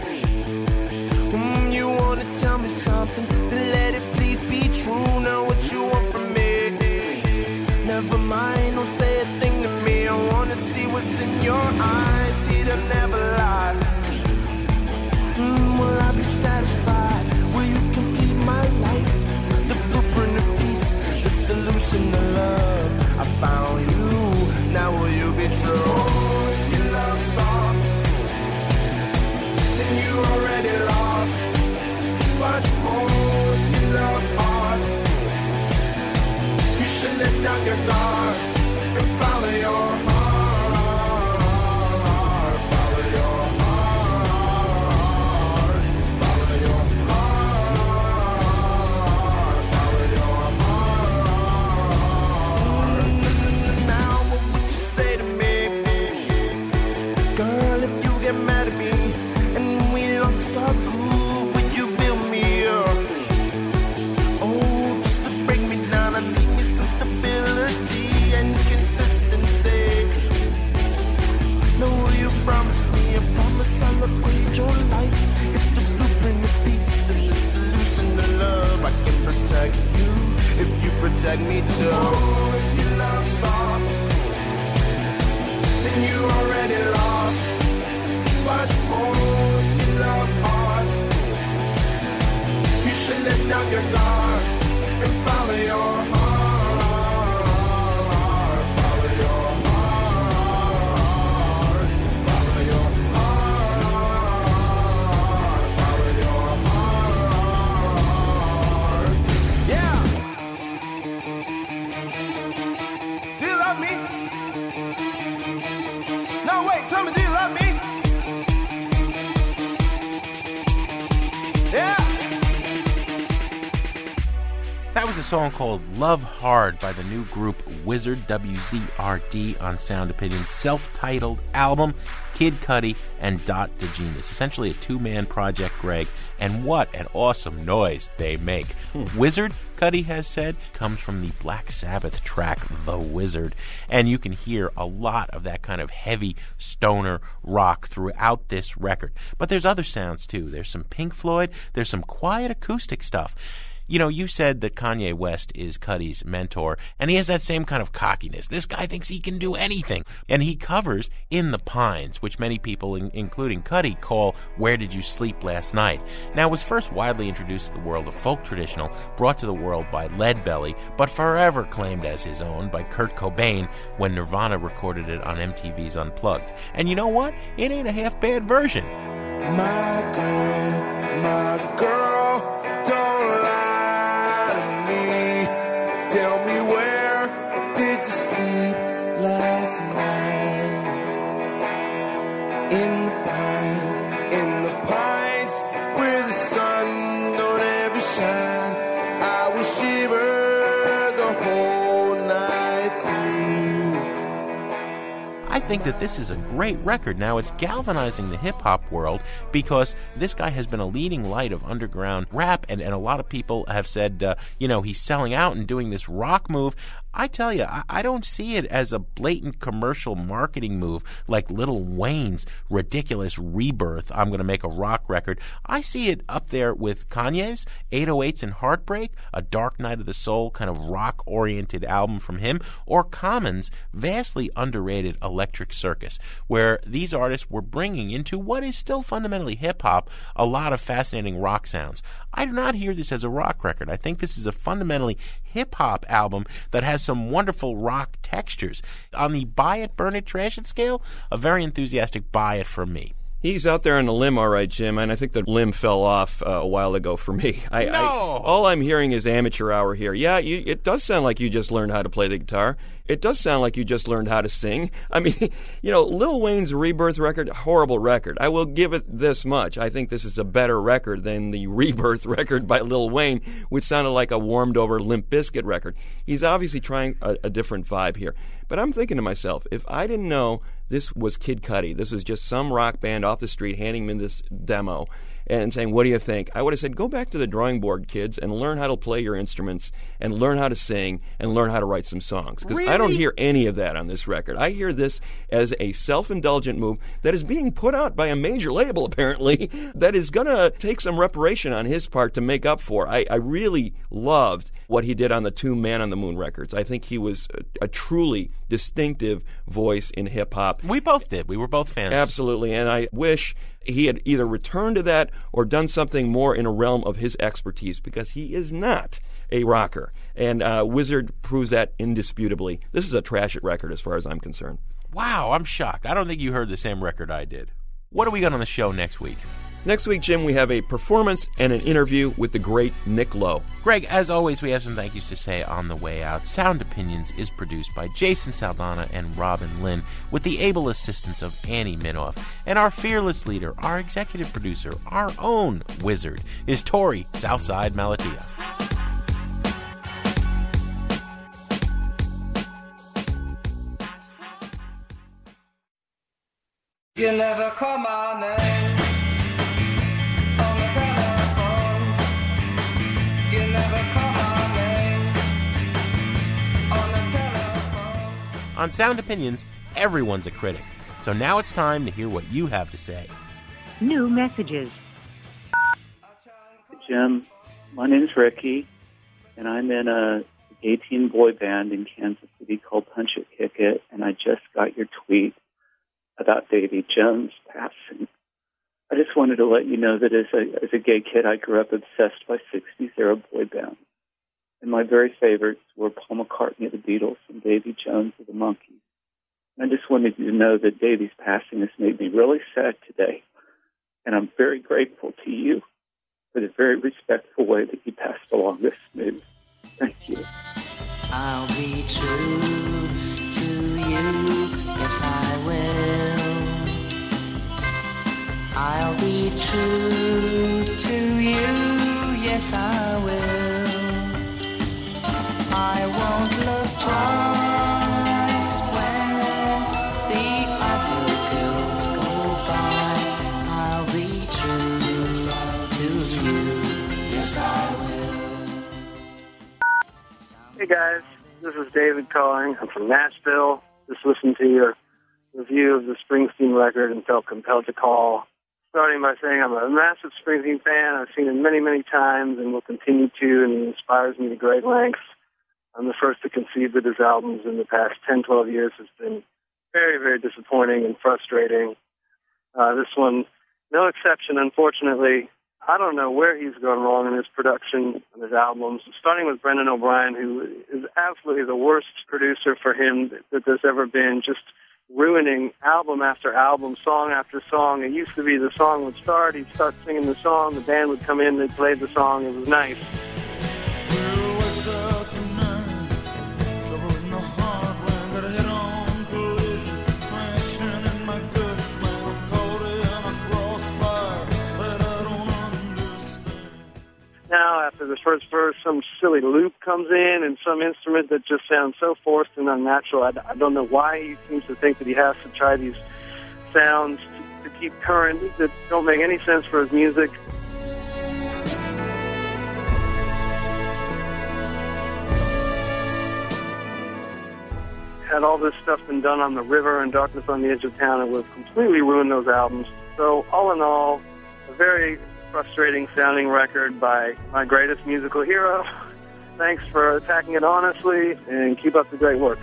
Mm, you wanna tell me something, then let it please be true. Now what you want from me? Never mind, don't say a thing to me. I wanna see what's in your eyes, see them never lie. Mm, will I be satisfied? Will you complete my life? The blueprint of peace, the solution to love. I found you, now will you be true? You love song, then you already lost. But more, you love art. You should let down your guard and follow your heart. Follow your heart. Follow your heart. Follow your heart. Now what would you say to me? Girl, if you get mad at me and we lost our groove, would you build me up? Oh, just to break me down, I need me some stability and consistency. No, will you promise me? I promise I'll upgrade your life. It's the blueprint of peace and the solution to love. I can protect you if you protect me too. Oh, you love soft, then you already lost. That was a song called Love Hard by the new group Wizzard, W Z R D, on Sound Opinion's self-titled album, Kid Cudi and Dot DeGenius. Essentially a two-man project, Greg, and what an awesome noise they make. Hmm. Wizzard, Cudi has said, comes from the Black Sabbath track The Wizard, and you can hear a lot of that kind of heavy stoner rock throughout this record. But there's other sounds too. There's some Pink Floyd, there's some quiet acoustic stuff. You know, you said that Kanye West is Cudi's mentor, and he has that same kind of cockiness. This guy thinks he can do anything. And he covers In the Pines, which many people, in- including Cudi, call Where Did You Sleep Last Night? Now, it was first widely introduced to the world of folk traditional, brought to the world by Leadbelly, but forever claimed as his own by Kurt Cobain when Nirvana recorded it on M T V's Unplugged. And you know what? It ain't a half-bad version. My girl, my girl, don't lie. Tell me, where did you sleep last night? In the pines, in the pines, where the sun don't ever shine. I will shiver the whole night through. I think that this is a great record. Now, it's galvanizing the hip-hop world because this guy has been a leading light of underground rap, and, and a lot of people have said, uh, you know, he's selling out and doing this rock move. I tell you, I, I don't see it as a blatant commercial marketing move like Lil Wayne's ridiculous rebirth, I'm going to make a rock record. I see it up there with Kanye's eight oh eights and Heartbreak, a Dark Night of the Soul kind of rock-oriented album from him, or Common's vastly underrated Electric Circus, where these artists were bringing into what is still fundamentally hip-hop a lot of fascinating rock sounds. I do not hear this as a rock record. I think this is a fundamentally hip-hop album that has some wonderful rock textures. On the buy it, burn it, trash it scale, a very enthusiastic buy it from me. He's out there on the limb, all right, Jim, and I think the limb fell off uh, a while ago for me. I, no! I, all I'm hearing is amateur hour here. Yeah, you, it does sound like you just learned how to play the guitar. It does sound like you just learned how to sing. I mean, you know, Lil Wayne's Rebirth record, horrible record. I will give it this much. I think this is a better record than the Rebirth record by Lil Wayne, which sounded like a warmed-over Limp Bizkit record. He's obviously trying a, a different vibe here. But I'm thinking to myself, if I didn't know this was Kid Cudi, this was just some rock band off the street handing me this demo and saying, what do you think? I would have said, go back to the drawing board, kids, and learn how to play your instruments and learn how to sing and learn how to write some songs. Because really? I don't hear any of that on this record. I hear this as a self-indulgent move that is being put out by a major label, apparently, that is going to take some reparation on his part to make up for. I, I really loved what he did on the two Man on the Moon records. I think he was a, a truly distinctive voice in hip-hop. We both did. We were both fans. Absolutely, and I wish he had either returned to that or done something more in a realm of his expertise, because he is not a rocker. And uh, Wizzard proves that indisputably. This is a trash it record as far as I'm concerned. Wow, I'm shocked. I don't think you heard the same record I did. What do we got on the show next week? Next week, Jim, we have a performance and an interview with the great Nick Lowe. Greg, as always, we have some thank yous to say on the way out. Sound Opinions is produced by Jason Saldana and Robin Lynn, with the able assistance of Annie Minoff. And our fearless leader, our executive producer, our own wizard, is Tori Southside Malatia. You never call my name on the telephone. You never call my name on the telephone. On Sound Opinions, everyone's a critic. So now it's time to hear what you have to say. New messages. Jim, my name's Ricky, and I'm in a eighteen boy band in Kansas City called Punch It, Kick It, and I just got your tweet about Davy Jones passing. I just wanted to let you know that as a as a gay kid, I grew up obsessed by sixties era boy bands. And my very favorites were Paul McCartney of the Beatles and Davy Jones of the Monkees. And I just wanted you to know that Davy's passing has made me really sad today. And I'm very grateful to you for the very respectful way that you passed along this news. Thank you. I'll be true to you, yes I will. I'll be true to you, yes I will. Hey guys, this is David calling. I'm from Nashville. Just listened to your review of the Springsteen record and felt compelled to call. Starting by saying I'm a massive Springsteen fan. I've seen him many, many times and will continue to, and he inspires me to great lengths. I'm the first to concede that his albums in the past ten, twelve years has been very, very disappointing and frustrating. Uh, this one, no exception, unfortunately. I don't know where he's gone wrong in his production and his albums, starting with Brendan O'Brien, who is absolutely the worst producer for him that there's ever been, just ruining album after album, song after song. It used to be the song would start, he'd start singing the song, the band would come in, they'd play the song, it was nice. Now, after the first verse, some silly loop comes in and some instrument that just sounds so forced and unnatural. I, I don't know why he seems to think that he has to try these sounds to, to keep current that don't make any sense for his music. Had all this stuff been done on the river and Darkness on the Edge of Town, it would have completely ruined those albums. So, all in all, a very frustrating sounding record by my greatest musical hero. Thanks for attacking it honestly, and keep up the great work.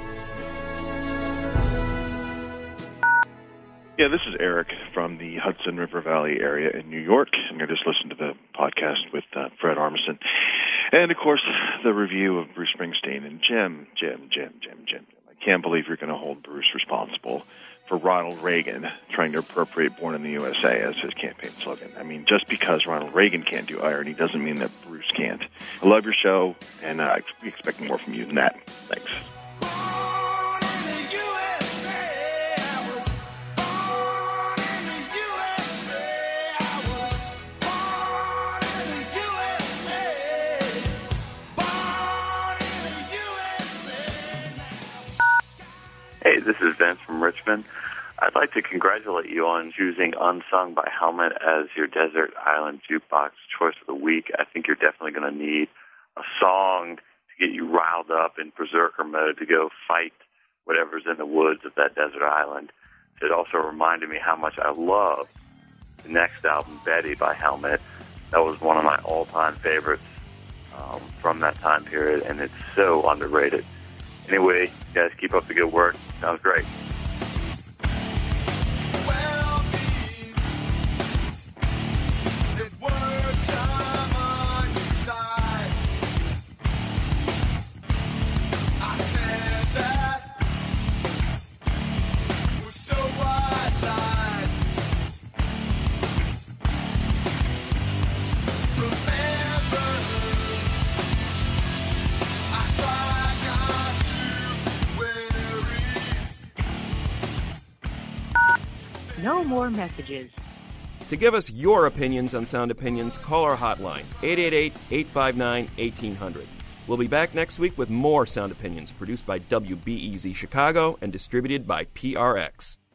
Yeah, this is Eric from the Hudson River Valley area in New York, and I just listened to the podcast with uh, Fred Armisen. And, of course, the review of Bruce Springsteen. And Jim, Jim, Jim, Jim, Jim, I can't believe you're going to hold Bruce responsible for Ronald Reagan trying to appropriate Born in the U S A as his campaign slogan. I mean, just because Ronald Reagan can't do irony doesn't mean that Bruce can't. I love your show, and uh, I expect more from you than that. Thanks. Hey, this is Vince from Richmond. I'd like to congratulate you on choosing Unsung by Helmet as your Desert Island Jukebox choice of the week. I think you're definitely going to need a song to get you riled up in berserker mode to go fight whatever's in the woods of that desert island. It also reminded me how much I love the next album, Betty by Helmet. That was one of my all-time favorites um, from that time period, and it's so underrated. Anyway, you guys keep up the good work. Sounds great. No more messages. To give us your opinions on Sound Opinions, call our hotline, eight eight eight, eight five nine, one eight hundred. We'll be back next week with more Sound Opinions, produced by W B E Z Chicago and distributed by P R X.